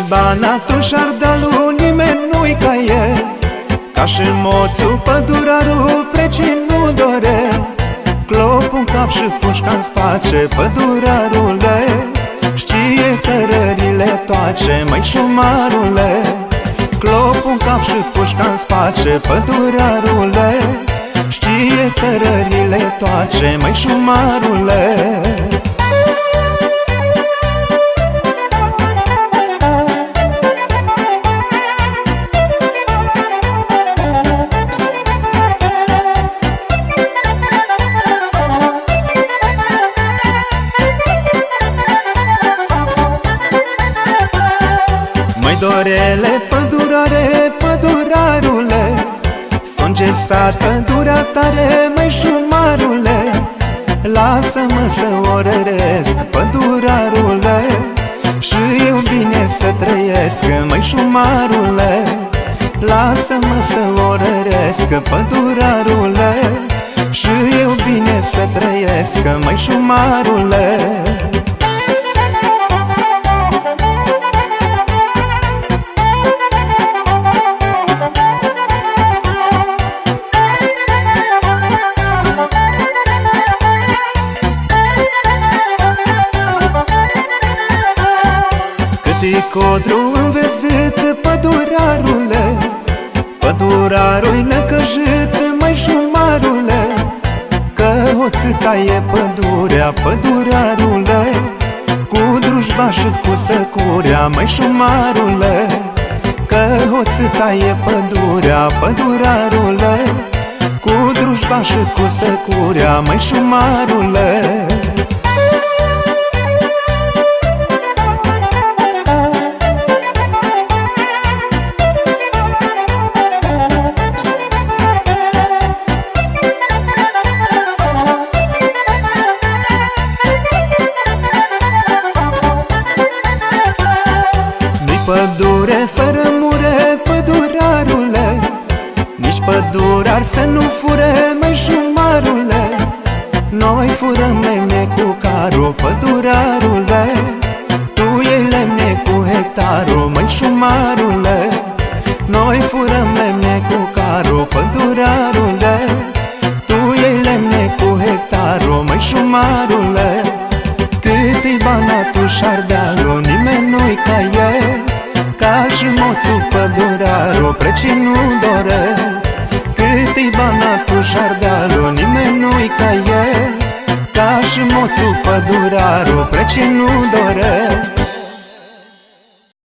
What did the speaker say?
banatul și ardalul, nimeni nu-i ca el, ca și moțul, pădurarul, precii nu dore. Clopul în cap și pușca în space, pădurarule, știe cărările toace, măi șumarule. Clopul în cap și pușca în space, pădurarule, știe cărările toace, măi șumarule. Dorele, pădurare, pădurarule, s-o îngesat pădurea tare, măi șumarule. Lasă-mă să o răresc, pădurarule, și eu bine să trăiesc, măi șumarule. Lasă-mă să o răresc, pădurarule, și eu bine să trăiesc, măi șumarule. Codru înverzit, pădurarule, pădurarul-i necăjit, măi șumarule. Că hoțita e pădurea, pădurarule, cu drujba și cu săcurea, măi șumarule. Că hoțita e pădurea, pădurarule, cu drujba și cu săcurea, măi șumarule. Pădure fără mure, pădurarule, nici pădurar să nu fure, măi șumarule. Noi furăm lemne cu carul, pădurarule, tu iei lemne cu hectarul, măi șumarule. Noi furăm lemne cu carul, pădurarule, tu iei lemne cu hectarul, măi șumarule. Cât-i banatul și ardealul, nimeni nu-i ca el, ca și moțul, pădurarul, precii nu dore. Cât-i banatul și ardealul, nimeni nu-i ca el, ca și moțul, pădurarul, precii nu dore.